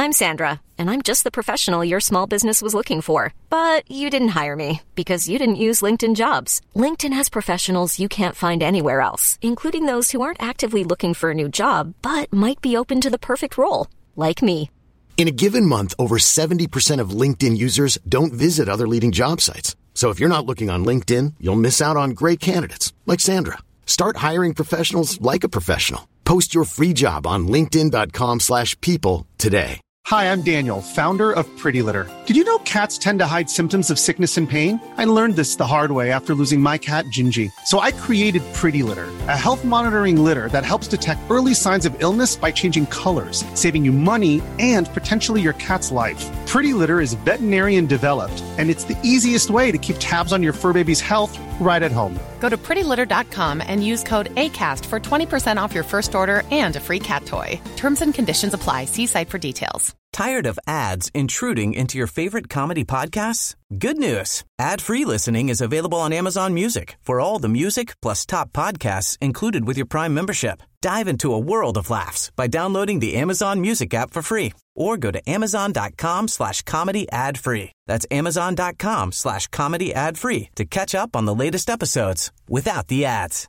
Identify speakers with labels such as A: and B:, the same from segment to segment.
A: I'm Sandra, and I'm just the professional your small business was looking for. But you didn't hire me because you didn't use LinkedIn Jobs. LinkedIn has professionals you can't find anywhere else, including those who aren't actively looking for a new job, but might be open to the perfect role, like me.
B: In a given month, over 70% of LinkedIn users don't visit other leading job sites. So if you're not looking on LinkedIn, you'll miss out on great candidates like Sandra. Start hiring professionals like a professional. Post your free job on linkedin.com/people today.
C: Hi, I'm Daniel, founder of Pretty Litter. Did you know cats tend to hide symptoms of sickness and pain? I learned this the hard way after losing my cat, Gingy. So I created Pretty Litter, a health monitoring litter that helps detect early signs of illness by changing colors, saving you money and potentially your cat's life. Pretty Litter is veterinarian developed, and it's the easiest way to keep tabs on your fur baby's health right at home.
D: Go to prettylitter.com and use code ACAST for 20% off your first order and a free cat toy. Terms and conditions apply. See site for details.
E: Tired of ads intruding into your favorite comedy podcasts? Good news. Ad-free listening is available on Amazon Music for all the music plus top podcasts included with your Prime membership. Dive into a world of laughs by downloading the Amazon Music app for free or go to amazon.com/comedy ad-free. That's amazon.com/comedy ad-free to catch up on the latest episodes without the ads.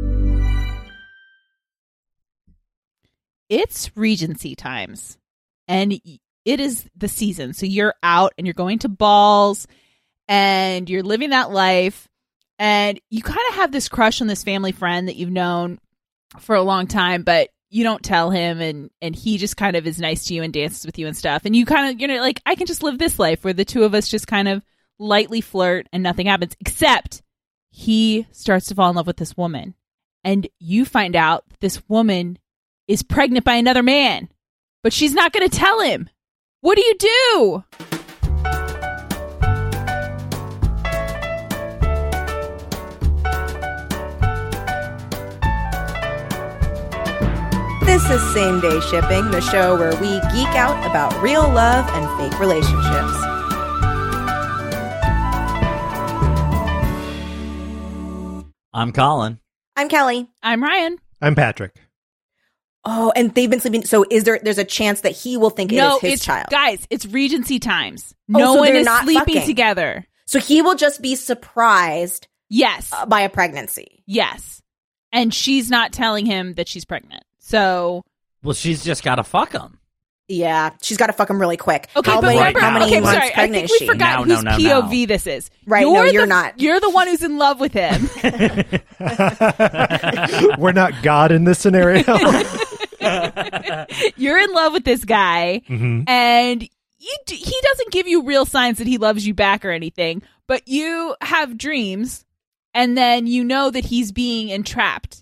F: It's Regency times. And it is the season. So you're out and you're going to balls and you're living that life. And you kind of have this crush on this family friend that you've known for a long time, but you don't tell him. And he just kind of is nice to you and dances with you and stuff. And you kind of, like, I can just live this life where the two of us just kind of lightly flirt and nothing happens, except he starts to fall in love with this woman. And you find out that this woman is pregnant by another man. But she's not going to tell him. What do you do?
G: This is Same Day Shipping, the show where we geek out about real love and fake relationships.
H: I'm Colin.
G: I'm Kelly.
F: I'm Ryan.
I: I'm Patrick.
G: Oh, and they've been sleeping. So there's a chance that he will think it is his child.
F: Guys, it's Regency times. No
G: so
F: one
G: they're
F: is
G: not
F: sleeping
G: fucking
F: together.
G: So he will just be surprised.
F: Yes.
G: By a pregnancy.
F: Yes. And she's not telling him that she's pregnant. So.
H: Well, she's just got to fuck him.
G: Yeah. She's got to fuck him really quick.
F: Okay,
G: how
F: but remember,
G: many months
F: sorry,
G: pregnant
F: I think we forgot whose POV this is.
G: Right, you're not.
F: You're the one who's in love with him.
I: We're not God in this scenario.
F: You're in love with this guy, and he doesn't give you real signs that he loves you back or anything, but you have dreams, and then you know that he's being entrapped.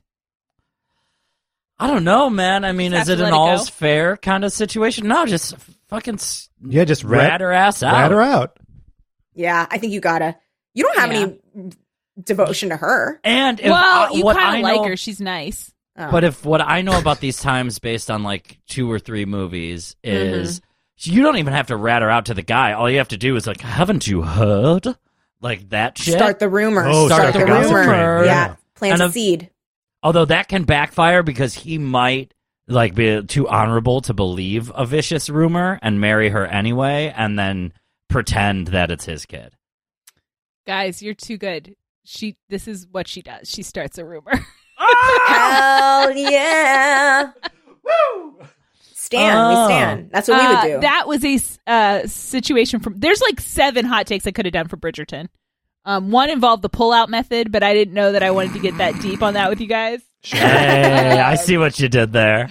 H: I don't know, man. I mean, is it an all's fair kind of situation? No, just fucking
I: just
H: rat her ass out.
I: Rat her out.
G: Yeah, I think you gotta. You don't have any devotion to her.
H: And if,
F: you kind of like her. She's nice.
G: Oh.
H: But if what I know about these times based on like 2 or 3 movies is you don't even have to rat her out to the guy. All you have to do is like, haven't you heard? Like that shit.
G: Start the rumor.
I: Oh,
G: start the rumor.
H: Yeah.
G: Plant a seed.
H: Although that can backfire because he might like be too honorable to believe a vicious rumor and marry her anyway and then pretend that it's his kid.
F: Guys, you're too good. This is what she does. She starts a rumor.
G: Hell yeah. Woo! We stand. That's what we would do.
F: That was a situation from... There's like 7 hot takes I could have done for Bridgerton. One involved the pull-out method, but I didn't know that I wanted to get that deep on that with you guys.
H: Hey, I see what you did there.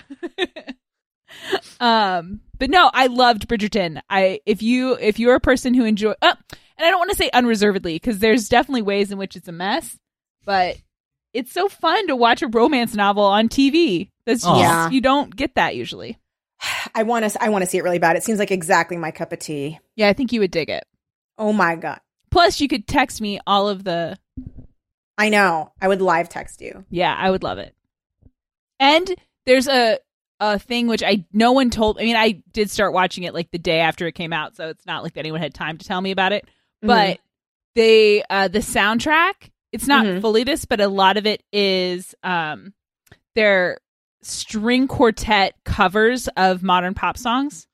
F: But no, I loved Bridgerton. If you're a person who enjoy... and I don't want to say unreservedly, because there's definitely ways in which it's a mess, but it's so fun to watch a romance novel on TV. That's just, you don't get that usually.
G: I want to see it really bad. It seems like exactly my cup of tea.
F: Yeah, I think you would dig it.
G: Oh my God.
F: Plus, you could text me all of the...
G: I know. I would live text you.
F: Yeah, I would love it. And there's a thing which no one told... I mean, I did start watching it like the day after it came out, so it's not like anyone had time to tell me about it. But the soundtrack, it's not fully this, but a lot of it is their string quartet covers of modern pop songs.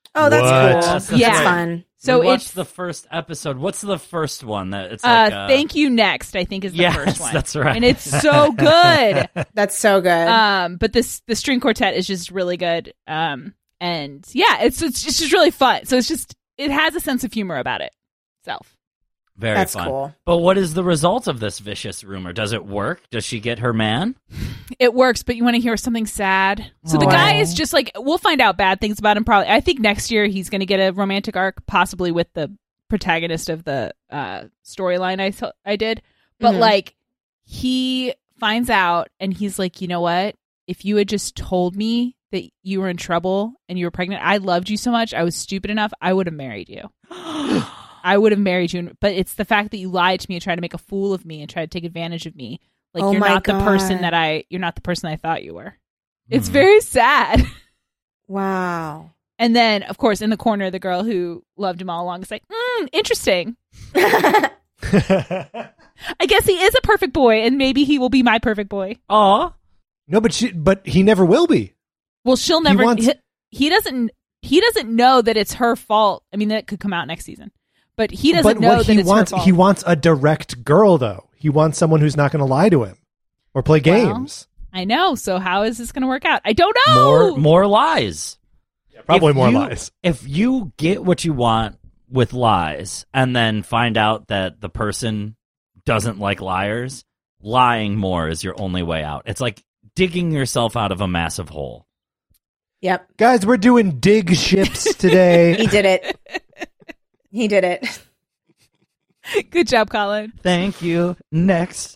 G: Oh, that's
I: What?
G: cool.
H: That's
F: Yeah.
G: That's fun.
F: So
H: we watched
F: it's
H: the first episode. What's the first one? That it's like
F: Thank You Next, I think is the
H: yes,
F: first one.
H: that's right.
F: And it's so good.
G: That's so good.
F: But the string quartet is just really good. And yeah, it's just really fun. So it has a sense of humor about it itself.
H: Very
G: That's
H: fun.
G: cool.
H: But what is the result of this vicious rumor? Does it work? Does she get her man?
F: It works, but you want to hear something sad. So the guy is just like, we'll find out bad things about him probably. I think next year he's going to get a romantic arc, possibly with the protagonist of the storyline I did. But like, he finds out and he's like, you know what? If you had just told me that you were in trouble and you were pregnant, I loved you so much, I was stupid enough, I would have married you. I would have married you, but it's the fact that you lied to me and tried to make a fool of me and tried to take advantage of me. Like
G: Oh
F: you're
G: my
F: not the person
G: God.
F: you're not the person I thought you were. It's very sad.
G: Wow.
F: And then, of course, in the corner, the girl who loved him all along is like, interesting. I guess he is a perfect boy, and maybe he will be my perfect boy.
H: Aw.
I: No, but he never will be.
F: Well, she'll never.
I: wants-
F: He doesn't know that it's her fault. I mean, that could come out next season, but he doesn't
I: But
F: know
I: what
F: that
I: he
F: it's
I: wants,
F: her fault.
I: he wants a direct girl, though. He wants someone who's not going to lie to him or play games.
F: I know. So how is this going to work out? I don't know.
H: More lies.
I: Probably
H: If
I: more
H: you-
I: lies.
H: If you get what you want with lies and then find out that the person doesn't like liars, lying more is your only way out. It's like digging yourself out of a massive hole.
G: Yep.
I: Guys, we're doing dig ships today.
G: He did it. He did it.
F: Good job, Colin.
H: Thank you. Next.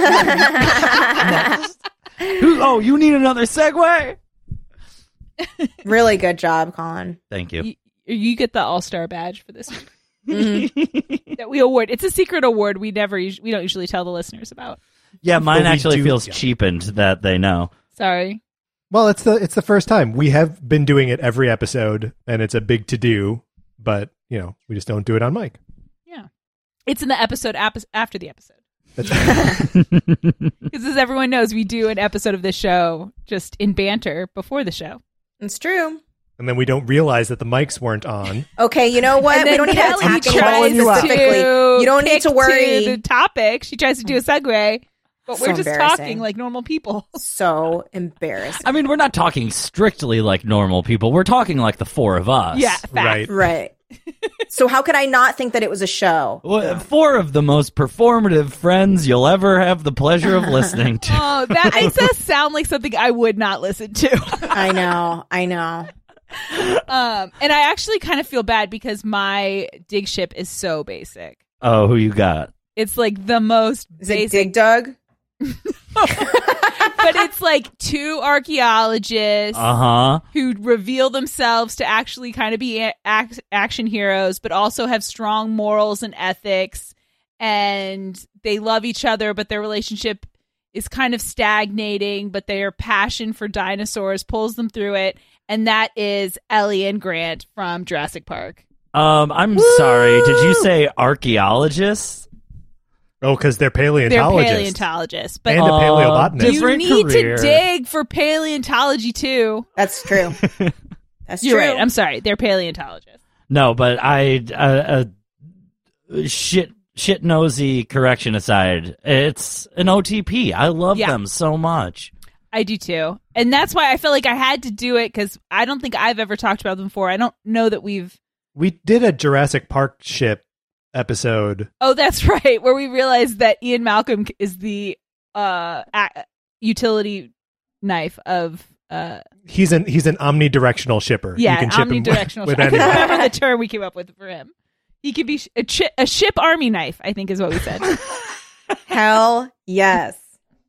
H: Next. Oh, you need another segue?
G: Really good job, Colin.
H: Thank you.
F: You get the All-Star badge for this that we award. It's a secret award we don't usually tell the listeners about.
H: Yeah, mine
I: But we
H: actually
I: do-
H: feels
I: yeah.
H: cheapened that they know.
F: Sorry.
I: Well, it's the first time. We have been doing it every episode, and it's a big to-do, but, we just don't do it on mic.
F: Yeah. It's in the episode after the episode.
I: That's right.
F: Because as everyone knows, we do an episode of this show just in banter before the show.
G: It's true.
I: And then we don't realize that the mics weren't on.
G: Okay, you know what?
F: And
G: We
F: then
G: don't need to
F: Kelly
G: attack
F: tries
G: anyone specifically. You don't need
F: kick
G: to worry.
F: to the topic. She tries to do a segue, but
G: So
F: we're just
G: embarrassing.
F: talking like normal people.
G: So embarrassing.
H: I mean, we're not talking strictly like normal people. We're talking like the four of us.
F: Yeah, fact.
I: Right.
G: Right. So how could I not think that it was a show?
H: Well, four of the most performative friends you'll ever have the pleasure of listening to.
F: Oh, that makes us sound like something I would not listen to.
G: I know.
F: And I actually kind of feel bad because my dig ship is so basic.
H: Oh, who you got?
F: It's like the most
G: Is it
F: basic,
G: Dig Dug?
F: but it's like two archaeologists
H: Uh-huh.
F: who reveal themselves to actually kind of be action heroes, but also have strong morals and ethics, and they love each other, but their relationship is kind of stagnating, but their passion for dinosaurs pulls them through it, and that is Ellie and Grant from Jurassic Park.
H: I'm sorry. Did you say archaeologists?
I: Oh, because they're
F: They're
I: paleontologists.
F: paleontologists, but
I: And a paleobotanist.
F: you
H: different
F: need
H: career.
F: to dig for paleontology too.
G: That's true. That's
F: You're
G: true.
F: right. I'm sorry. They're paleontologists.
H: No, but shit nosy correction aside, it's an OTP. I love
F: Yeah.
H: them so much.
F: I do too. And that's why I feel like I had to do it because I don't think I've ever talked about them before. I don't know that we've.
I: We did a Jurassic Park ship episode.
F: Oh, that's right. Where we realized that Ian Malcolm is the utility knife of.
I: He's an omnidirectional shipper.
F: Yeah,
I: you can ship him
F: omnidirectional.
I: with
F: I couldn't
I: anyone.
F: remember the term we came up with for him. He could be a ship army knife, I think is what we said.
G: Hell yes.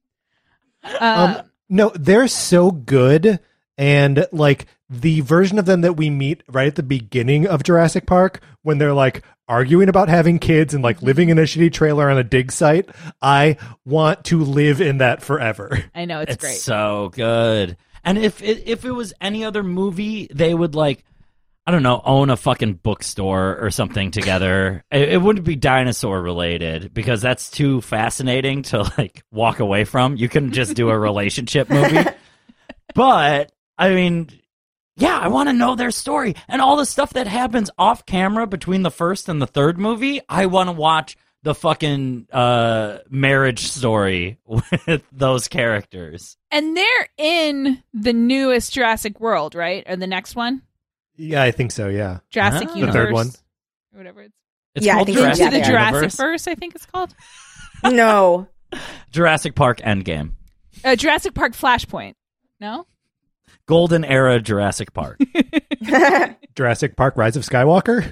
I: No, they're so good, and like the version of them that we meet right at the beginning of Jurassic Park, when they're like arguing about having kids and like living in a shitty trailer on a dig site, I want to live in that forever.
F: I know it's great.
H: So good. And if it was any other movie, they would like, I don't know, own a fucking bookstore or something together. It wouldn't be dinosaur related because that's too fascinating to like walk away from. You couldn't just do a relationship movie. But I mean, Yeah, I want to know their story. And all the stuff that happens off camera between the first and the third movie, I want to watch the fucking marriage story with those characters.
F: And they're in the newest Jurassic World, right? Or the next one?
I: Yeah, I think so, yeah.
F: Jurassic Universe.
I: The third one.
F: Or whatever it's
G: Yeah, I
H: called
G: think
H: Jurassic
F: Into the
H: Universe.
F: Jurassic Verse, I think it's called.
G: No.
H: Jurassic Park Endgame.
F: Jurassic Park Flashpoint. No?
H: Golden Era Jurassic Park.
I: Jurassic Park Rise of Skywalker?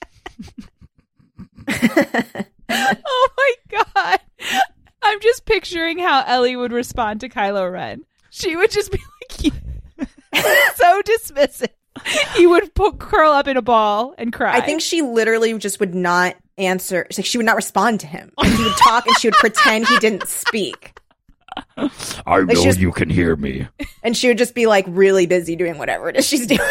F: Oh my god. I'm just picturing how Ellie would respond to Kylo Ren. She would just be like, so dismissive. He would curl up in a ball and cry.
G: I think she literally just would not answer. It's like she would not respond to him. Like, he would talk and she would pretend he didn't speak.
H: I know
G: she was-
H: you can hear me.
G: And she would just be like really busy doing whatever it is she's doing.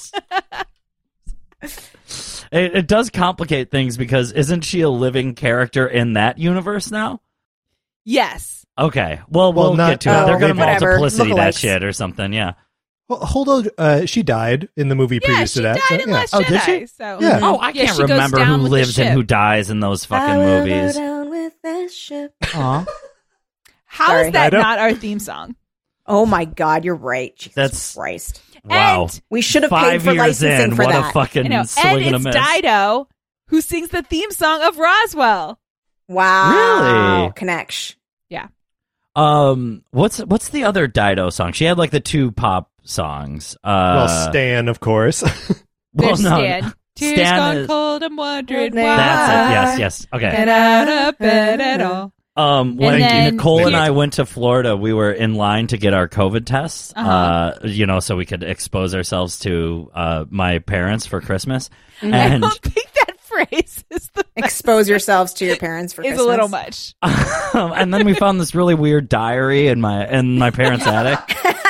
H: It does complicate things because isn't she a living character in that universe now?
F: Yes.
H: Okay. Well, we'll
I: not-
H: get to it. They're going to
G: whatever.
H: multiplicity that
G: Lookalikes.
H: shit or something, yeah.
I: Well, hold on. She died in the movie
F: Yeah,
I: previous
F: she
I: to that.
F: died
I: so,
F: in
I: yeah.
F: Last
H: Oh,
F: Jedi.
H: did she?
F: So.
I: Yeah.
H: Oh, I
F: Yeah,
H: can't
F: she goes
H: remember
F: down
H: who
F: with the
H: lives and
F: ship.
H: who dies in those fucking
G: I will
H: movies.
G: go down with that ship.
H: Aw.
F: How
G: Sorry.
F: is that
I: I don't-
F: not our theme song?
G: Oh my God, you're right. Jesus
H: That's-
G: Christ.
H: Wow.
F: And,
G: We should have paid
H: 5
G: for
H: years
G: licensing
H: in,
G: for
H: what
G: that.
H: a fucking
F: you know,
H: swing
F: and
H: and a
F: it's
H: miss.
F: Dido who sings the theme song of Roswell.
G: Wow.
H: Really?
G: Connection.
F: Yeah.
H: What's the other Dido song? She had like the 2 pop songs.
I: Well, Stan, of course.
F: There's
H: no,
F: Stan. Tears
H: Stan
F: gone
H: is-
F: cold, I'm wondering why.
H: That's it. Yes. Okay.
F: Get out of bed at all.
H: When
F: then-
H: Nicole and I went to Florida, we were in line to get our COVID tests, so we could expose ourselves to my parents for Christmas.
F: I
H: And
F: don't think that phrase is the
G: Expose yourselves to your parents for
F: is
G: Christmas.
F: a little much.
H: and then we found this really weird diary in my parents' attic.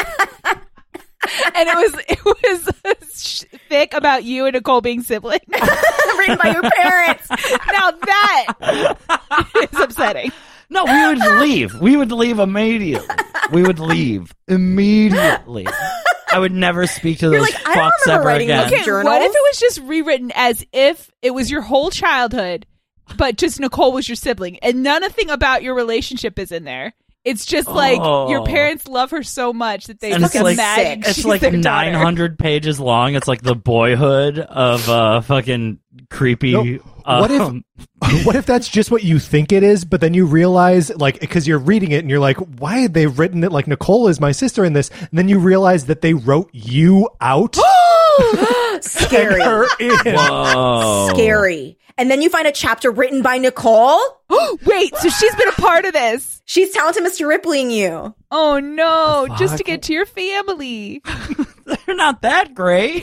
F: And it was thick about you and Nicole being siblings.
G: Written by your parents.
F: Now that is upsetting.
H: No, we would leave. We would leave immediately. We would leave immediately. I would never speak to those
G: like, I don't
H: fucks
G: remember
H: ever
G: writing
H: again.
G: those
F: Okay,
G: journals?
F: what if it was just rewritten as if it was your whole childhood, but just Nicole was your sibling, and nothing about your relationship is in there? It's just like your parents love her so much that they
H: And
F: just
H: it's like-
F: imagine
H: It's
F: she's
H: like
F: their daughter.
H: 900 pages long. It's like the Boyhood of fucking creepy.
I: No, what if that's just what you think it is, but then you realize, like, because you're reading it and you're like, why have they written it like Nicole is my sister in this? And then you realize that they wrote you out.
G: Scary.
I: Her in.
H: Whoa.
G: Scary. And then you find a chapter written by Nicole.
F: Wait, so she's been a part of this?
G: She's talented Mr. Ripleying you.
F: Oh no,
H: The
F: just to
H: fuck?
F: get to your family.
H: They're not that great.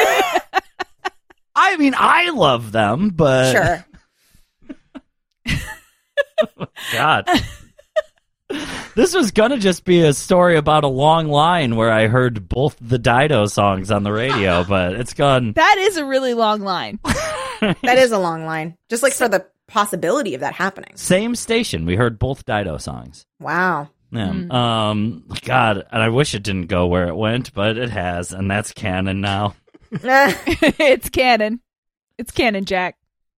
H: I mean, I love them, but
G: Sure.
H: God. This was gonna just be a story about a long line where I heard both the Dido songs on the radio, but it's gone.
F: That is a really long line.
G: That is a long line. Just like for the possibility of that happening.
H: Same station. We heard both Dido songs.
G: Wow.
H: Yeah.
F: Hmm.
H: God, and I wish it didn't go where it went, but it has, and that's canon now.
F: It's canon. It's canon, Jack.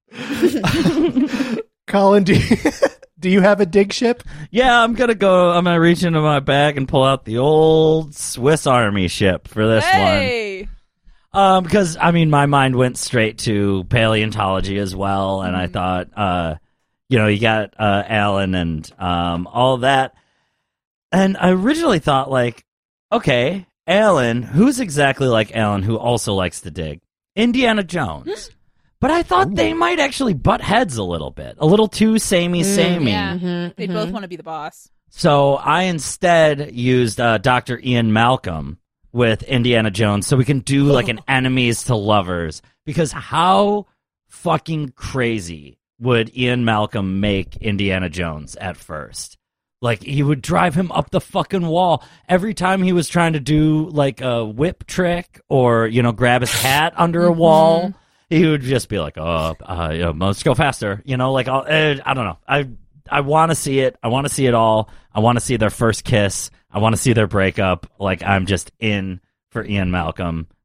I: Colin, do you have a dig ship?
H: Yeah, I'm gonna reach into my bag and pull out the old Swiss Army ship for this one.
F: Hey.
H: Because I mean, my mind went straight to paleontology as well, and I thought, you got Alan and all that, and I originally thought like, okay, Alan, who's exactly like Alan, who also likes to dig? Indiana Jones. But I thought they might actually butt heads a little bit, a little too samey.
F: Yeah. They both want to be the boss.
H: So I instead used Dr. Ian Malcolm with Indiana Jones so we can do like an enemies to lovers. Because how fucking crazy would Ian Malcolm make Indiana Jones at first? Like, he would drive him up the fucking wall every time he was trying to do like a whip trick or, grab his hat under a wall. He would just be like, let's go faster. I don't know. I want to see it. I want to see it all. I want to see their first kiss. I want to see their breakup. Like, I'm just in for Ian Malcolm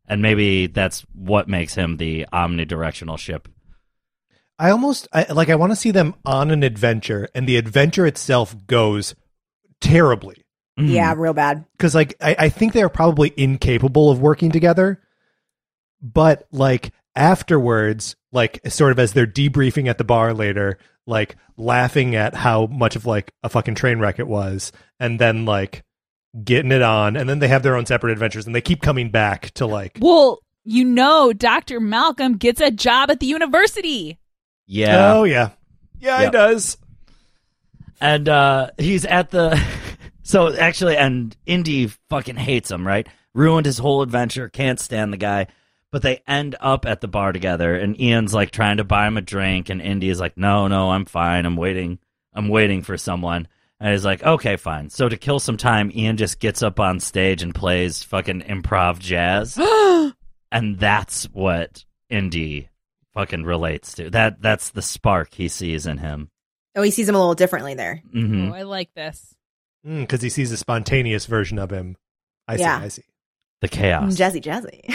H: And maybe that's what makes him the omnidirectional ship.
I: I want to see them on an adventure, and the adventure itself goes terribly.
H: Mhm.
G: Yeah, real bad.
I: Because I think they're probably incapable of working together, but like afterwards, like sort of as they're debriefing at the bar later, like laughing at how much of like a fucking train wreck it was, and then like getting it on, and then they have their own separate adventures, and they keep coming back to like.
F: Well, Dr. Malcolm gets a job at the university.
H: Yeah.
I: Oh yeah, yeah,
H: Yep.
I: He does.
H: And he's at the so actually, and Indy fucking hates him, right? Ruined his whole adventure, can't stand the guy. But they end up at the bar together, and Ian's like trying to buy him a drink, and Indy is like, no, I'm fine, I'm waiting for someone. And he's like, okay, fine. So to kill some time, Ian just gets up on stage and plays fucking improv jazz. And that's what Indy fucking relates to. That's the spark he sees in him.
G: Oh, he sees him a little differently there.
H: Mm-hmm.
F: Oh, I like this.
I: Because he sees a spontaneous version of him. I see.
H: The chaos.
G: Jazzy.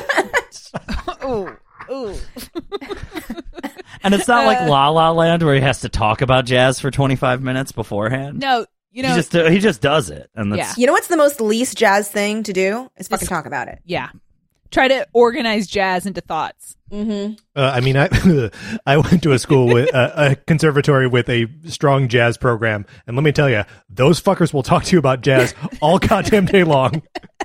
F: Ooh.
H: And it's not like La La Land where he has to talk about jazz for 25 minutes beforehand.
F: No,
H: he just does it, and that's
G: You know what's the most least jazz thing to do? Is fucking talk about it.
F: Yeah. Try to organize jazz into thoughts.
G: Mm-hmm.
I: I mean, I went to a school with a conservatory with a strong jazz program, and let me tell you, those fuckers will talk to you about jazz all goddamn day long.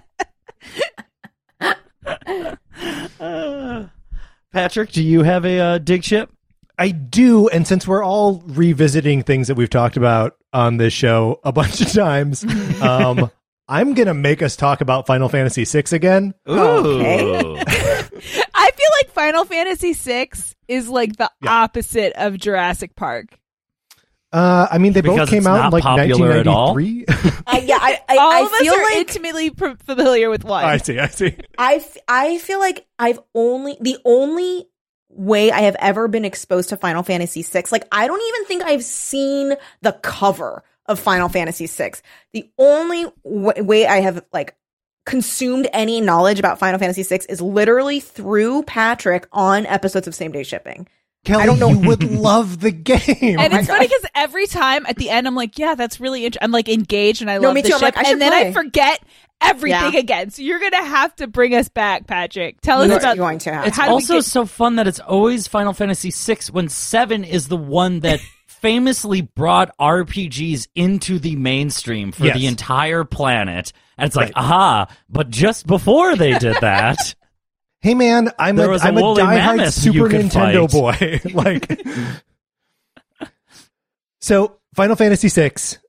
H: Patrick, do you have a dig ship?
I: I do, and since we're all revisiting things that we've talked about on this show a bunch of times, I'm going to make us talk about Final Fantasy VI again.
H: Ooh.
G: Okay.
F: I feel like Final Fantasy VI is like the opposite of Jurassic Park.
I: I mean, they
H: Because
I: both came
H: it's
I: out in
H: not
I: like
H: popular at all?
I: 1993.
F: All
G: I
F: of us
G: feel
F: are
G: like
F: intimately familiar with one.
I: I see.
G: I feel like the only way I have ever been exposed to Final Fantasy VI, like I don't even think I've seen the cover of Final Fantasy VI. The only way I have like consumed any knowledge about Final Fantasy VI is literally through Patrick on episodes of Same Day Shipping.
I: Kelly,
G: I don't know.
I: you would love the game.
F: And it's funny because every time at the end, I'm like, yeah, that's really interesting. I'm like engaged and I love
G: me
F: the
G: too. I'm
F: ship.
G: like, I should
F: and then
G: play.
F: I forget everything
G: Yeah.
F: again. So you're going to have to bring us back, Patrick. Tell us about
G: going to have.
H: It's
F: how do we
H: also
F: get-
H: so fun that it's always Final Fantasy VI when 7 is the one that famously brought RPGs into the mainstream for
I: Yes.
H: the entire planet. And it's like,
I: Right.
H: aha, but just before they did that,
I: Hey man, I'm
H: There
I: a
H: was a
I: I'm a
H: woolly
I: diehard
H: mammoth
I: Super
H: you could
I: Nintendo
H: fight.
I: boy. Like, so Final Fantasy VI.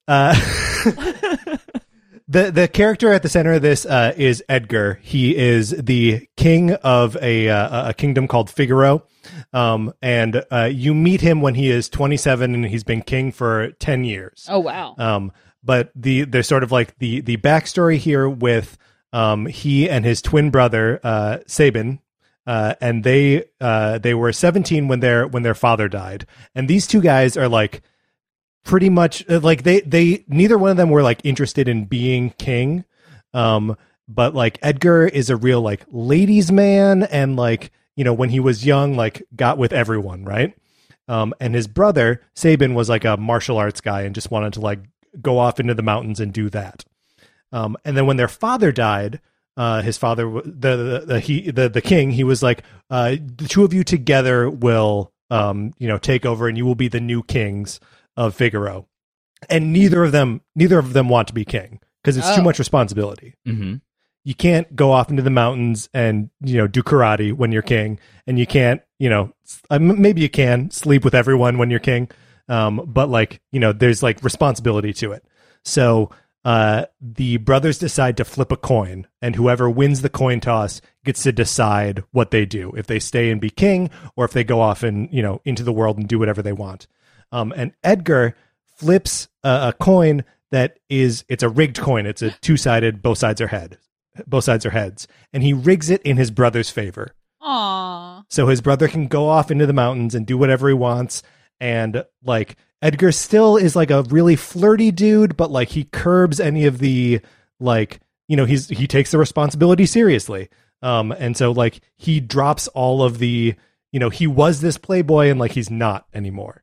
I: The character at the center of this is Edgar. He is the king of a kingdom called Figaro, and you meet him when he is 27, and he's been king for 10 years.
F: Oh, wow.
I: But there's sort of like the backstory here with he and his twin brother Sabin, and they were 17 when their father died, and these two guys are like pretty much like they neither one of them were like interested in being king, but like Edgar is a real like ladies man, and like when he was young like got with everyone, right? And his brother Sabin was like a martial arts guy and just wanted to like go off into the mountains and do that. And then when their father died, his father, the king, he was like, the two of you together will, take over, and you will be the new kings of Figaro. And neither of them want to be king because it's too much responsibility.
H: mm-hmm.
I: You can't go off into the mountains and do karate when you're king, and you can't maybe you can sleep with everyone when you're king, but like there's like responsibility to it. So the brothers decide to flip a coin, and whoever wins the coin toss gets to decide what they do, if they stay and be king, or if they go off and into the world and do whatever they want. And Edgar flips a coin it's a rigged coin. It's a two-sided, both sides are heads, and he rigs it in his brother's favor.
F: Aww.
I: So his brother can go off into the mountains and do whatever he wants. And like Edgar still is like a really flirty dude, but like he curbs any of the like, he takes the responsibility seriously. And so like he drops all of the, he was this playboy and like he's not anymore.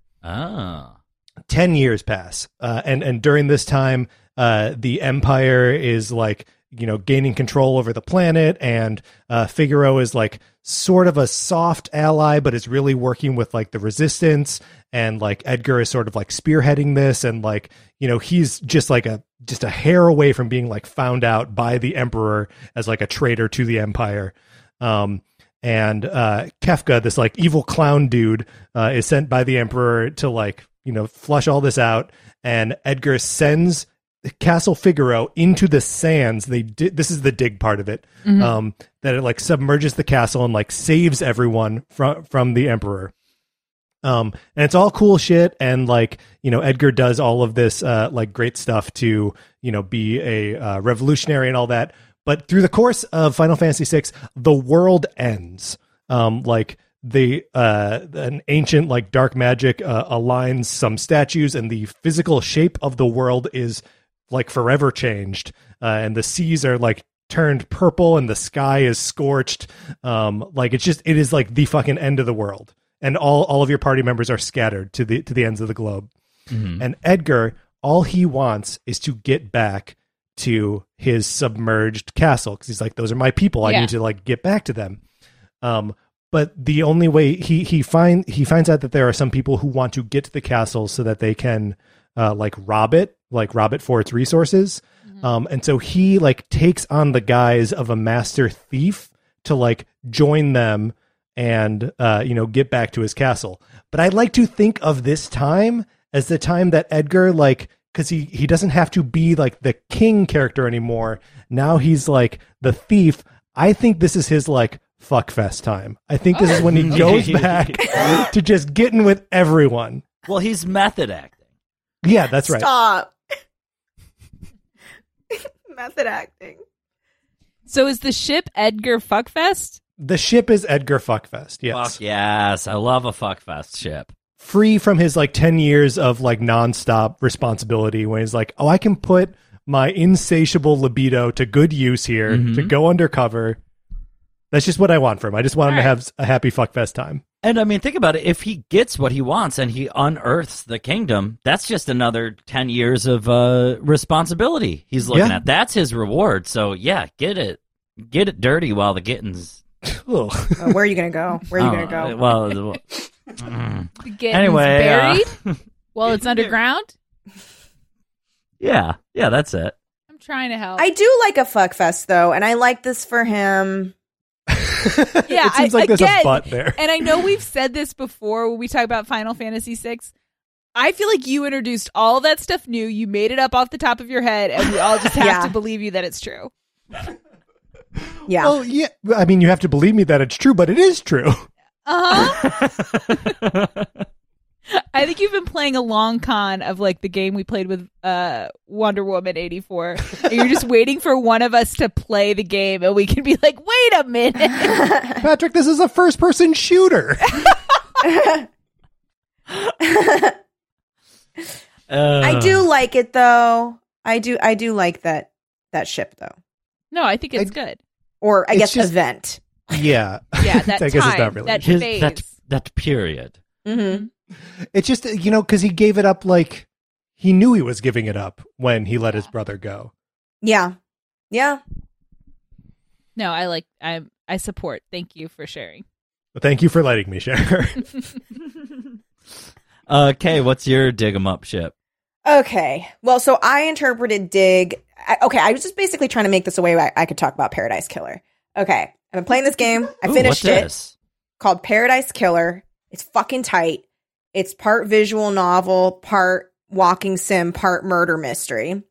I: 10 years pass. And during this time, the Empire is like, gaining control over the planet, and Figaro is like sort of a soft ally, but is really working with like the resistance, and like Edgar is sort of like spearheading this, and like, he's just like a hair away from being like found out by the Emperor as like a traitor to the Empire. And Kefka, this like evil clown dude, is sent by the Emperor to like, flush all this out, and Edgar sends Castle Figaro into the sands. This is the dig part of it. That it like submerges the castle and like saves everyone from the Emperor. And it's all cool shit, and like, Edgar does all of this like great stuff to, be a revolutionary and all that. But through the course of Final Fantasy VI, the world ends. Like an ancient like dark magic aligns some statues, and the physical shape of the world is like forever changed, and the seas are like turned purple, and the sky is scorched. Like it is like the fucking end of the world, and all of your party members are scattered to the ends of the globe. And Edgar, all he wants is to get back to his submerged castle, because he's like, those are my people. I need to like get back to them. But the only way he finds out that there are some people who want to get to the castle so that they can like rob it for its resources. And so he like takes on the guise of a master thief to like join them and get back to his castle. But I like to think of this time as the time that Edgar, like, because he doesn't have to be like the king character anymore. Now he's like the thief. I think this is his like fuckfest time. I think this is when he goes back to just getting with everyone.
H: Well, he's method acting.
I: Yeah, that's right.
G: Stop. Method acting.
F: So is the ship Edgar Fuckfest?
I: The ship is Edgar Fuckfest, yes.
H: Fuck yes. I love a fuckfest ship.
I: Free from his like 10 years of like nonstop responsibility, when he's like, oh, I can put my insatiable libido to good use here to go undercover. That's just what I want for him. I just want him to have a happy fuckfest time.
H: And I mean, think about it. If he gets what he wants and he unearths the kingdom, that's just another 10 years of responsibility he's looking at. That's his reward. So yeah, get it dirty while the getting's.
G: Where are you going to go? Where are you going to go?
H: Well,
F: The getting's
H: anyway,
F: buried while it's underground?
H: Yeah, that's it.
F: I'm trying to help.
G: I do like a fuckfest though, and I like this for him.
F: Yeah,
I: it seems like there's a butt there.
F: And I know we've said this before when we talk about Final Fantasy VI. I feel like you introduced all that stuff new. You made it up off the top of your head, and we all just have to believe you that it's true.
G: Yeah.
I: Well, yeah. I mean, you have to believe me that it's true, but it is true.
F: I think you've been playing a long con of like the game we played with Wonder Woman 84. And you're just waiting for one of us to play the game and we can be like, wait a minute.
I: Patrick, this is a first-person shooter.
G: I do like it though. I do like that ship though.
F: No, I think it's good.
G: Or I guess
I: just,
G: event.
I: Yeah.
F: Yeah, that
I: I guess it's not really.
F: that phase.
H: That period.
G: Mm-hmm.
I: It's just, because he gave it up like he knew he was giving it up when he let his brother go.
G: Yeah. Yeah.
F: No, I support. Thank you for sharing.
I: Well, thank you for letting me share.
H: Okay, what's your dig 'em up ship?
G: Okay. Well, so I interpreted dig. I was just basically trying to make this a way I could talk about Paradise Killer. Okay. I've been playing this game. I finished
H: what's
G: it.
H: This?
G: Called Paradise Killer. It's fucking tight. It's part visual novel, part walking sim, part murder mystery.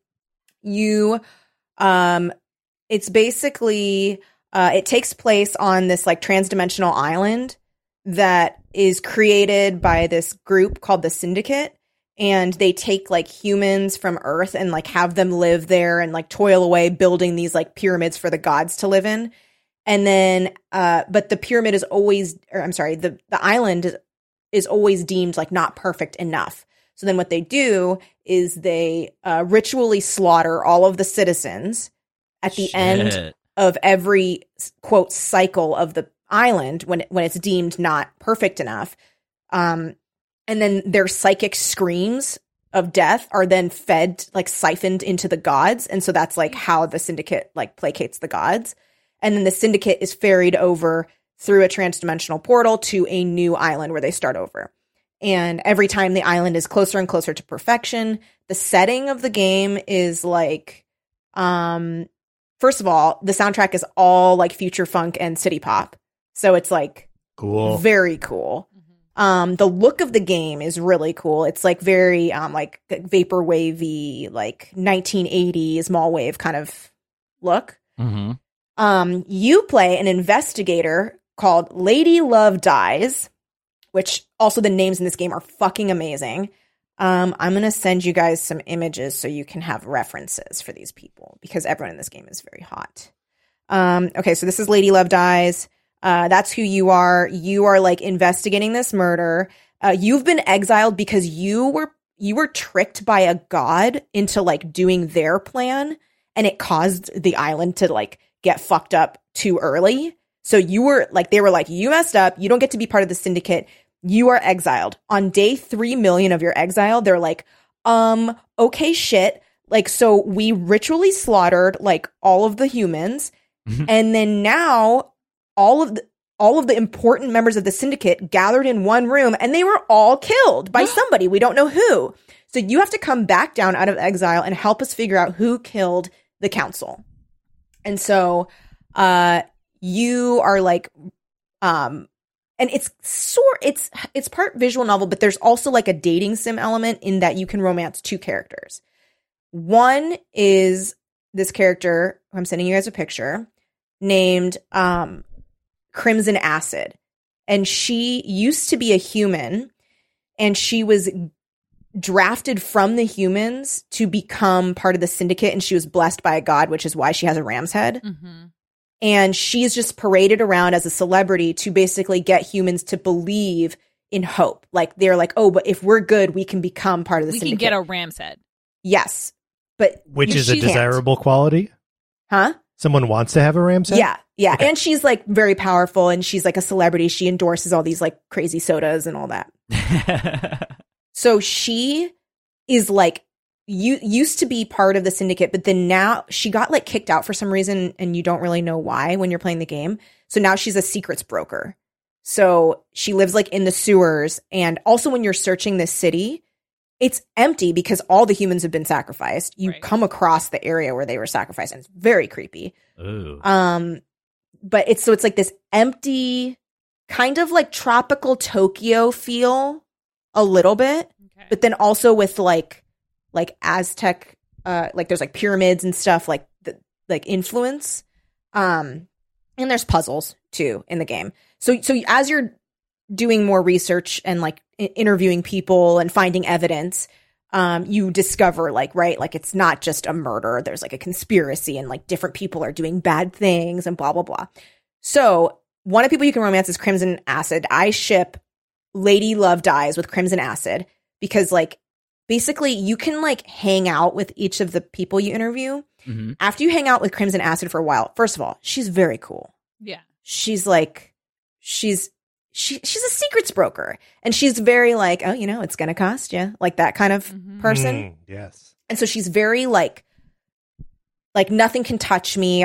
G: It's basically, it takes place on this like transdimensional island that is created by this group called the Syndicate. And they take like humans from Earth and like have them live there and like toil away building these like pyramids for the gods to live in. And then, but the pyramid is always, the island is always deemed like not perfect enough. So then what they do is they ritually slaughter all of the citizens at the end of every quote cycle of the island when it's deemed not perfect enough. And then their psychic screams of death are then fed, like siphoned into the gods. And so that's like how the syndicate like placates the gods. And then the syndicate is ferried over through a transdimensional portal to a new island where they start over. And every time the island is closer and closer to perfection, the setting of the game is like, first of all, the soundtrack is all like future funk and city pop. So it's like
I: cool,
G: very cool. The look of the game is really cool. It's like very like vaporwavy, like 1980s mall wave kind of look.
H: Mm-hmm.
G: You play an investigator called Lady Love Dies, which also the names in this game are fucking amazing. I'm going to send you guys some images so you can have references for these people because everyone in this game is very hot. Okay, so this is Lady Love Dies. That's who you are. You are like investigating this murder. You've been exiled because you were tricked by a god into like doing their plan, and it caused the island to like get fucked up too early. So you were like, they were like, you messed up. You don't get to be part of the syndicate. You are exiled. On day 3 million of your exile, they're like, okay, shit. Like, so we ritually slaughtered like all of the humans. And then now all of the important members of the syndicate gathered in one room and they were all killed by somebody. We don't know who. So you have to come back down out of exile and help us figure out who killed the council. And so, you are like, and it's part visual novel, but there's also like a dating sim element in that you can romance 2 characters. One is this character, I'm sending you guys a picture, named Crimson Acid. And she used to be a human, and she was drafted from the humans to become part of the syndicate, and she was blessed by a god, which is why she has a ram's head.
F: Mm-hmm.
G: And she's just paraded around as a celebrity to basically get humans to believe in hope. Like, they're like, oh, but if we're good, we can become part of the syndicate.
F: We can get a ram's head.
G: Yes. But
I: which is a desirable quality?
G: Huh?
I: Someone wants to have a ram's head?
G: Yeah.
I: Okay.
G: And she's like very powerful, and she's like a celebrity. She endorses all these like crazy sodas and all that. So she is like, used to be part of the syndicate, but then now she got like kicked out for some reason, and you don't really know why when you're playing the game. So now she's a secrets broker. So she lives like in the sewers, and also when you're searching this city, it's empty because all the humans have been sacrificed. You come across the area where they were sacrificed, and it's very creepy.
H: Ooh.
G: But it's like this empty, kind of like tropical Tokyo feel a little bit, but then also with like Aztec, like there's like pyramids and stuff like influence. And there's puzzles too in the game. So as you're doing more research and like interviewing people and finding evidence, you discover like it's not just a murder. There's like a conspiracy, and like different people are doing bad things and blah, blah, blah. So one of the people you can romance is Crimson Acid. I ship Lady Love Dies with Crimson Acid because like, basically, you can like hang out with each of the people you interview. Mm-hmm. After you hang out with Crimson Acid for a while, first of all, she's very cool.
F: Yeah.
G: She's like, she's a secrets broker, and she's very like, oh, it's going to cost you, like that kind of person.
I: Yes.
G: And so she's very like nothing can touch me.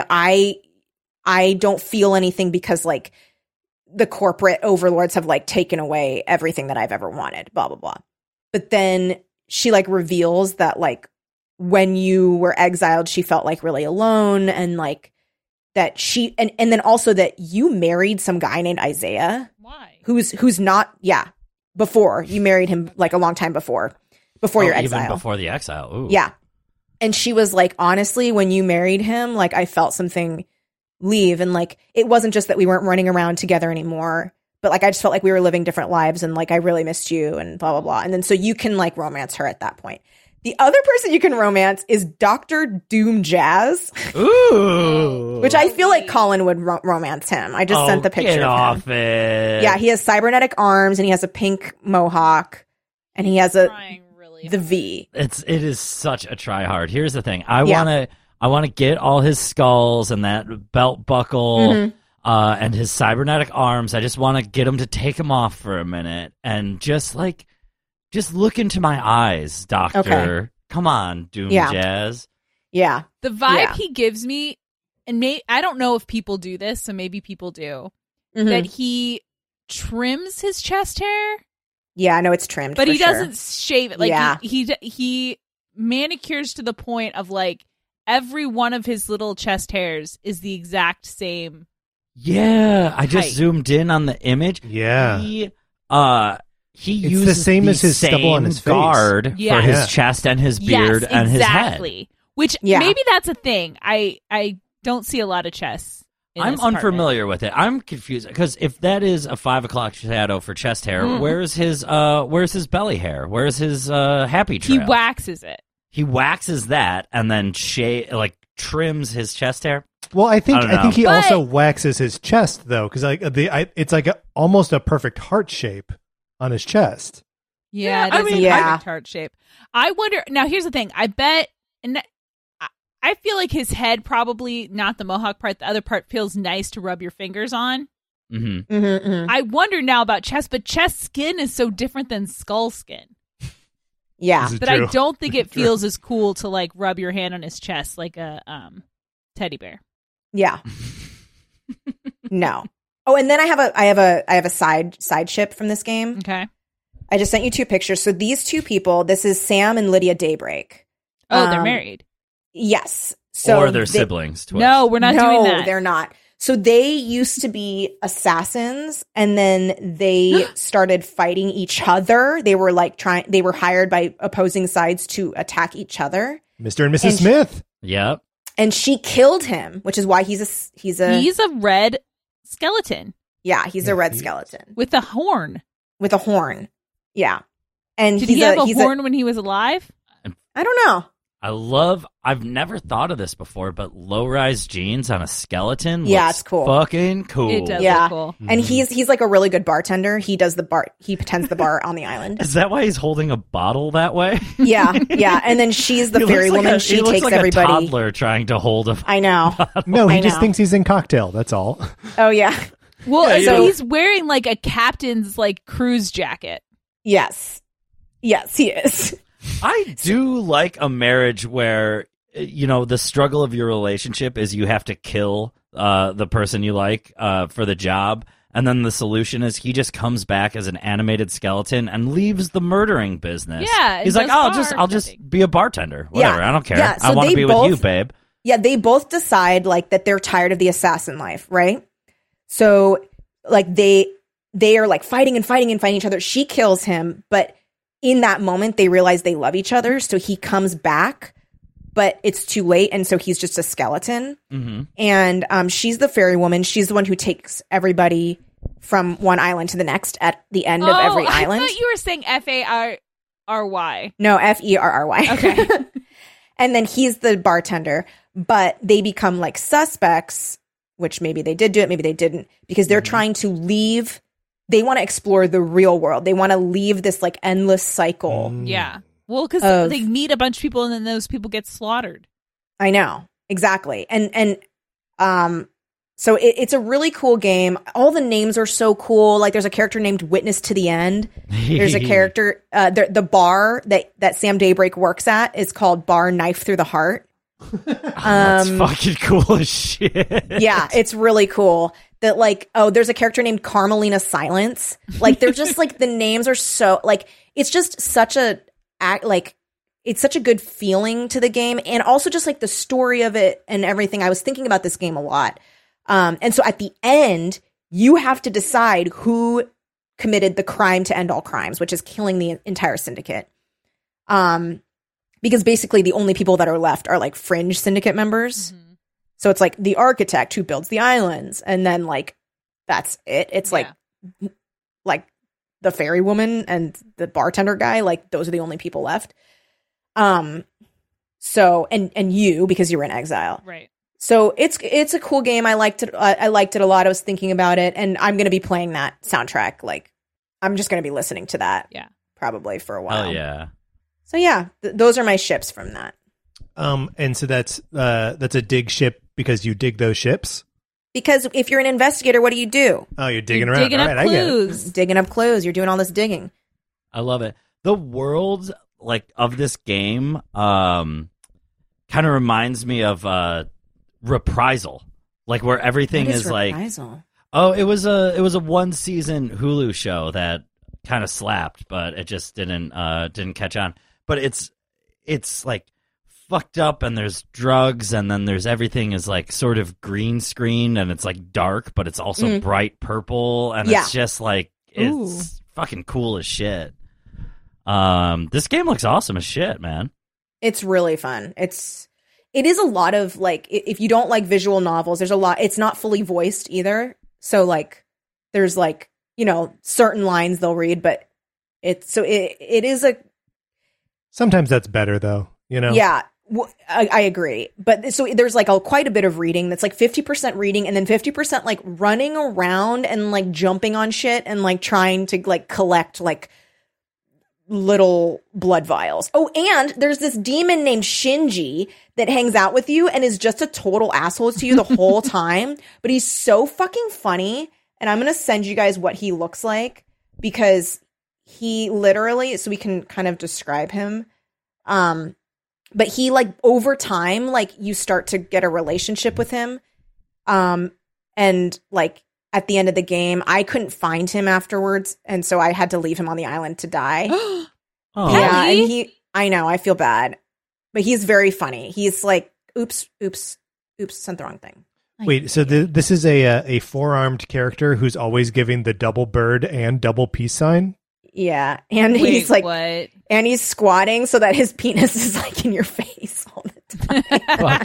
G: I don't feel anything because like the corporate overlords have like taken away everything that I've ever wanted, blah, blah, blah. But then she like reveals that like when you were exiled, she felt like really alone, and like that she and then also that you married some guy named Isaiah.
F: Why?
G: Who's not before you married him like a long time before your exile.
H: Even before the exile. Ooh.
G: Yeah. And she was like, honestly, when you married him, like I felt something leave, and like it wasn't just that we weren't running around together anymore. But like I just felt like we were living different lives, and like I really missed you and blah, blah, blah. And then so you can like romance her at that point. The other person you can romance is Dr. Doom Jazz.
H: Ooh.
G: Which I feel like Colin would romance him. I just sent the picture
H: get
G: of him.
H: off it.
G: Yeah, he has cybernetic arms, and he has a pink mohawk, and he has the
F: hard.
G: V.
H: It is such a try hard. Here's the thing. I I want to get all his skulls and that belt buckle and his cybernetic arms. I just want to get him to take him off for a minute and just look into my eyes, Doctor.
G: Okay.
H: Come on, Doom Jazz.
G: Yeah.
F: The vibe he gives me, and I don't know if people do this, so maybe people do, that he trims his chest hair.
G: Yeah, I know it's trimmed,
F: but
G: for
F: he
G: sure.
F: doesn't shave it. Like he manicures to the point of like every one of his little chest hairs is the exact same.
H: Yeah, I just
F: height.
H: zoomed in on the image.
I: Yeah.
H: He
I: It's
H: uses
I: the same as his stubble on his face.
H: guard for his chest and his beard and his head.
F: Exactly. Which maybe that's a thing. I don't see a lot of chests.
H: I'm unfamiliar with it. I'm confused because if that is a 5 o'clock shadow for chest hair, where's his belly hair? Where's his happy trail?
F: He waxes it.
H: He waxes that and then trims his chest hair.
I: Well, I think he
F: But-
I: also waxes his chest though, because it's like almost a perfect heart shape on his chest.
F: Yeah, it is a perfect heart shape. I wonder. Now, here's the thing. I bet, and I feel like his head probably not the mohawk part. The other part feels nice to rub your fingers on.
H: Mm-hmm.
F: I wonder now about chest, but chest skin is so different than skull skin.
G: Yeah,
F: that I don't think it feels as cool to like rub your hand on his chest like a teddy bear.
G: Yeah. No. Oh, and then I have a side ship from this game.
F: Okay.
G: I just sent you 2 pictures. So these 2 people, this is Sam and Lydia Daybreak.
F: Oh, they're married.
G: Yes. So
H: or they're siblings. Twist.
F: No, we're not doing that.
G: No, they're not. So they used to be assassins, and then they started fighting each other. They were like they were hired by opposing sides to attack each other.
I: Mr. and Mrs. Smith.
H: Yep.
G: And she killed him, which is why he's a
F: red skeleton.
G: Yeah, he's a red skeleton
F: with a horn.
G: With a horn. Yeah. And
F: did he have a horn when he was alive?
G: I don't know.
H: I've never thought of this before, but low-rise jeans on a skeleton
G: yeah,
H: looks
G: it's cool.
H: Fucking cool.
G: It does look cool. And he's like a really good bartender. He tends the bar on the island.
H: Is that why he's holding a bottle that way?
G: Yeah, yeah. And then she's the fairy woman. She takes
H: like
G: everybody.
H: A toddler trying to hold a
G: I know.
I: No, he just thinks he's in Cocktail. That's all.
G: Oh yeah.
F: Well, so he's wearing like a captain's like cruise jacket.
G: Yes. Yes, he is.
H: I do like a marriage where, the struggle of your relationship is you have to kill the person you like for the job. And then the solution is he just comes back as an animated skeleton and leaves the murdering business.
F: Yeah.
H: He's like, I'll just be a bartender. Whatever.
G: Yeah.
H: I don't care.
G: Yeah, so
H: I want to be with you, babe.
G: Yeah. They both decide like that they're tired of the assassin life. Right. So like they are like fighting each other. She kills him, but in that moment, they realize they love each other. So he comes back, but it's too late. And so he's just a skeleton.
H: Mm-hmm.
G: And she's the fairy woman. She's the one who takes everybody from one island to the next at the end of every island.
F: I thought you were saying F-A-R-R-Y.
G: No, F-E-R-R-Y.
F: Okay.
G: And then he's the bartender. But they become like suspects, which maybe they did do it, maybe they didn't, because they're trying to leave. They want to explore the real world. They want to leave this like endless cycle.
F: Yeah. Well, because they meet a bunch of people and then those people get slaughtered.
G: I know. Exactly. And so it's a really cool game. All the names are so cool. Like there's a character named Witness to the End. There's a character, the bar that Sam Daybreak works at is called Bar Knife Through the Heart.
H: That's fucking cool as shit.
G: Yeah, it's really cool. That like, there's a character named Carmelina Silence. Like they're just like the names are so like it's just such a it's such a good feeling to the game, and also just like the story of it and everything. I was thinking about this game a lot, and so at the end you have to decide who committed the crime to end all crimes, which is killing the entire syndicate. Because basically the only people that are left are like fringe syndicate members. Mm-hmm. So it's like the architect who builds the islands, and then like that's it. It's like the fairy woman and the bartender guy, like those are the only people left. So and you, because you were in exile.
F: Right.
G: So it's a cool game. I liked it. I liked it a lot. I was thinking about it, and I'm going to be playing that soundtrack. Like I'm just going to be listening to that.
F: Yeah.
G: Probably for a while.
H: Oh yeah.
G: So yeah, those are my ships from that.
I: And so that's a dig ship because you dig those ships?
G: Because if you're an investigator, what do?
I: Oh, you're digging around.
F: Digging
I: All
F: up
I: right, I get it.
F: clues.
G: Digging up clues. You're doing all this digging.
H: I love it. The world of this game kind of reminds me of Reprisal, where everything is
G: Reprisal?
H: Oh, it was a one season Hulu show that kind of slapped, but it just didn't catch on. But it's fucked up, and there's drugs, and then there's everything is sort of green screen, and it's dark, but it's also bright purple, and it's just it's fucking cool as shit. This game looks awesome as shit, man.
G: It's really fun. It is a lot of if you don't like visual novels, there's a lot. It's not fully voiced either, so there's certain lines they'll read, but it is a.
I: Sometimes that's better though,
G: Yeah. I agree. But so there's quite a bit of reading that's 50% reading and then 50% running around and jumping on shit and trying to collect little blood vials. Oh, and there's this demon named Shinji that hangs out with you and is just a total asshole to you the whole time. But he's so fucking funny. And I'm going to send you guys what he looks like because he literally, so we can kind of describe him. But he over time, you start to get a relationship with him. And at the end of the game, I couldn't find him afterwards. And so I had to leave him on the island to die.
H: Oh.
G: Yeah. And I know, I feel bad, but he's very funny. He's oops, sent the wrong thing.
I: Wait, so this is a four-armed character who's always giving the double bird and double peace sign?
G: Yeah, and
F: Wait,
G: he's
F: what?
G: And he's squatting so that his penis is in your face all the time.
H: Fuck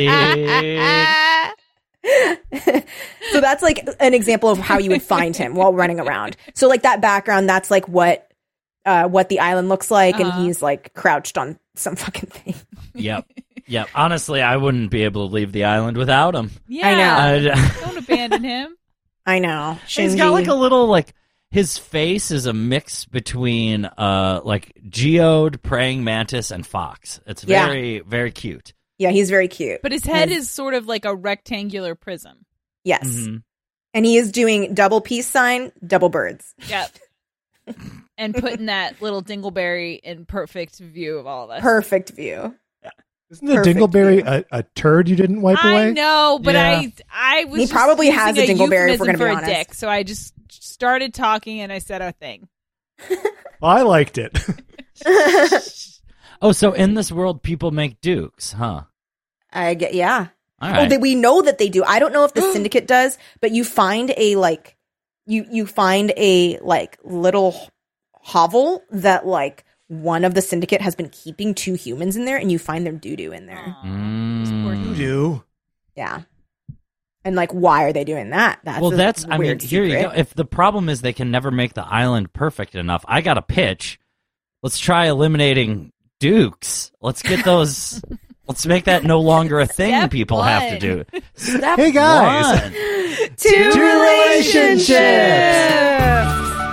H: yeah, dude.
G: So that's an example of how you would find him while running around. So that background, that's what the island looks like, and he's crouched on some fucking thing.
H: Yep. Honestly, I wouldn't be able to leave the island without him.
F: Yeah,
G: I
H: know.
F: Don't abandon him.
G: I know.
H: He's got a little his face is a mix between geode, praying mantis, and fox. It's very, very cute.
G: Yeah, he's very cute.
F: But his head is sort of like a rectangular prism.
G: Yes.
H: Mm-hmm.
G: And he is doing double peace sign, double birds.
F: Yep. And putting that little dingleberry in perfect view of all of us.
G: Perfect view.
I: Isn't the dingleberry a turd you didn't wipe away?
F: I know, but
H: Yeah.
F: I was.
G: He probably
F: just
G: has
F: using
G: a dingleberry, if we're
F: euphemism
G: gonna be
F: for a
G: honest.
F: dick, so I just started talking and I said a thing.
I: Well, I liked it.
H: Oh, so in this world, people make dukes, huh?
G: I get, yeah.
H: All right.
G: We know that they do. I don't know if the syndicate does, but you find a you find a little hovel that one of the syndicate has been keeping two humans in there, and you find their doo-doo in there.
I: You do.
G: Yeah. And why are they doing that? That's a weird
H: here you
G: secret.
H: go. If the problem is they can never make the island perfect enough, I got a pitch. Let's try eliminating dukes. Let's get those. Let's make that no longer a thing
F: Step
H: people
F: one.
H: have to do. Step
I: Hey, guys.
H: one.
G: Two
I: relationships.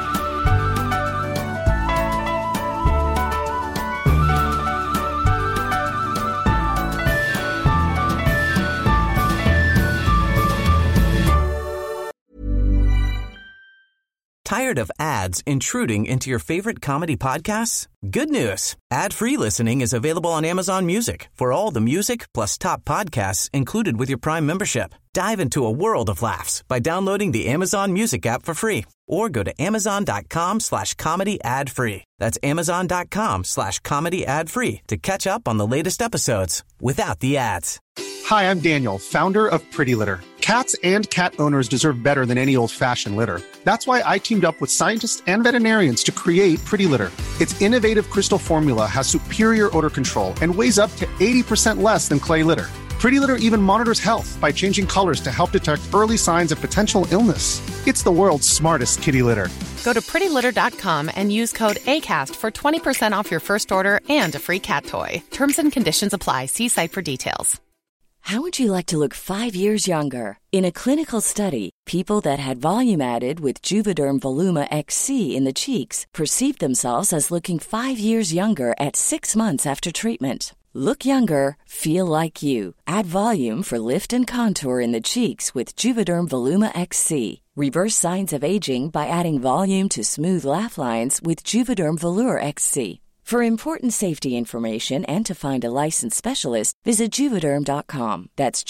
E: Tired of ads intruding into your favorite comedy podcasts? Good news. Ad-free listening is available on Amazon Music for all the music plus top podcasts included with your Prime membership. Dive into a world of laughs by downloading the Amazon Music app for free or go to amazon.com/comedy ad-free. That's amazon.com/comedy ad-free to catch up on the latest episodes without the ads.
C: Hi, I'm Daniel, founder of Pretty Litter. Cats and cat owners deserve better than any old-fashioned litter. That's why I teamed up with scientists and veterinarians to create Pretty Litter. Its innovative crystal formula has superior odor control and weighs up to 80% less than clay litter. Pretty Litter even monitors health by changing colors to help detect early signs of potential illness. It's the world's smartest kitty litter.
D: Go to prettylitter.com and use code ACAST for 20% off your first order and a free cat toy. Terms and conditions apply. See site for details.
J: How would you like to look 5 years younger? In a clinical study, people that had volume added with Juvederm Voluma XC in the cheeks perceived themselves as looking 5 years younger at 6 months after treatment. Look younger, feel like you. Add volume for lift and contour in the cheeks with Juvederm Voluma XC. Reverse signs of aging by adding volume to smooth laugh lines with Juvederm Volure XC. For important safety information and to find a licensed specialist, visit Juvederm.com. That's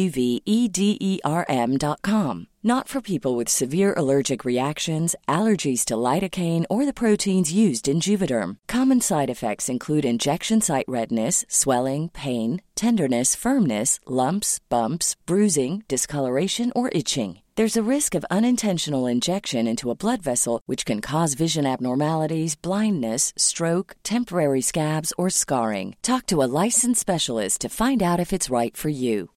J: JUVEDERM.com. Not for people with severe allergic reactions, allergies to lidocaine, or the proteins used in Juvederm. Common side effects include injection site redness, swelling, pain, tenderness, firmness, lumps, bumps, bruising, discoloration, or itching. There's a risk of unintentional injection into a blood vessel, which can cause vision abnormalities, blindness, stroke, temporary scabs, or scarring. Talk to a licensed specialist to find out if it's right for you.